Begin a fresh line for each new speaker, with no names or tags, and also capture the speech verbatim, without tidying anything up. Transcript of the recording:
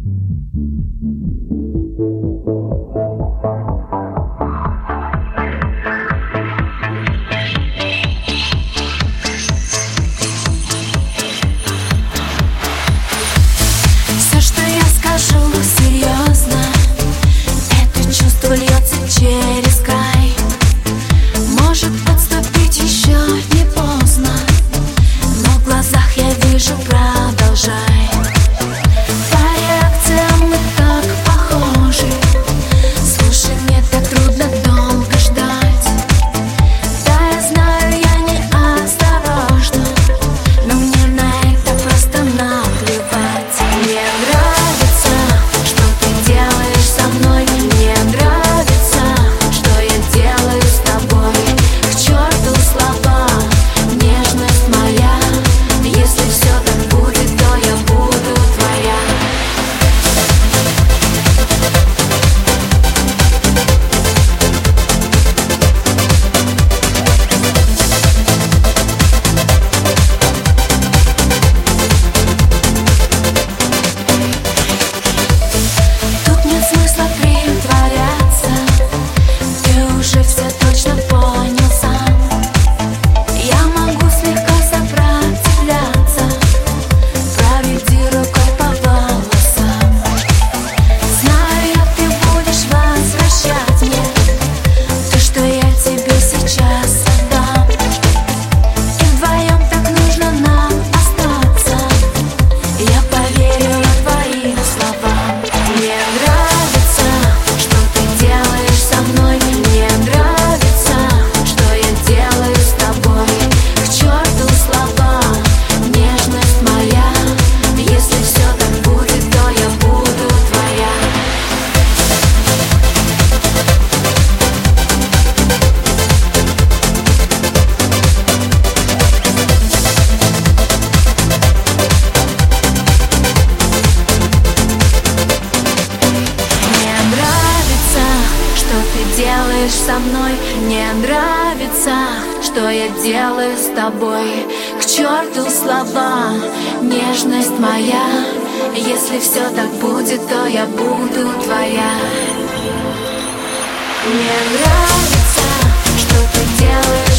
Все, что я скажу, серьезно. Это чувство льется через край. Может отступить еще не поздно, но в глазах я вижу продолжай. По реакциям мы так похожи. Слушай, мне так трудно долго ждать. Да, я знаю, я не осторожна, но мне на это просто наплевать. Мне нравится, что ты делаешь со мной. Мне нравится, что я делаю с тобой. К черту слова, нежность моя. Если все так будет, то я буду твоя. Тут нет смысла притворяться. Ты уже все точно понял сам. Я могу слегка сопротивляться. Проведи рукой по волосам. Знаю я, ты будешь возвращать мне то, что я тебе сейчас отдам. И вдвоем так нужно нам остаться. Я поверила твоим словам. Мне нравится, что ты делаешь со мной. Мне нравится, что я делаю с тобой. К черту слова, нежность моя. Если все так будет, то я буду твоя. Мне нравится, что ты делаешь со мной. Мне нравится, что я делаю с тобой. К черту слова, нежность моя. Если все так будет, то я буду твоя. Мне нравится, что ты делаешь